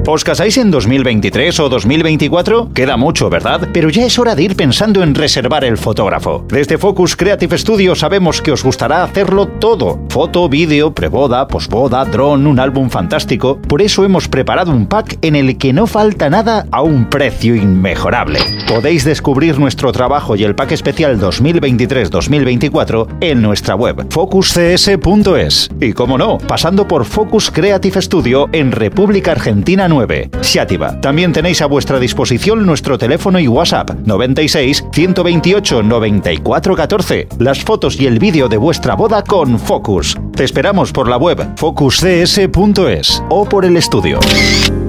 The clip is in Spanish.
¿Os casáis en 2023 o 2024? Queda mucho, ¿verdad? Pero ya es hora de ir pensando en reservar el fotógrafo. Desde Focus Creative Studio sabemos que os gustará hacerlo todo. Foto, vídeo, preboda, posboda, dron, un álbum fantástico. Por eso hemos preparado un pack en el que no falta nada a un precio inmejorable. Podéis descubrir nuestro trabajo y el pack especial 2023-2024 en nuestra web focuscs.es. Y como no, pasando por Focus Creative Studio en República Argentina 9, Xàtiva. También tenéis a vuestra disposición nuestro teléfono y WhatsApp 96 128 94 14. Las fotos y el vídeo de vuestra boda con Focus. Te esperamos por la web focuscs.es o por el estudio.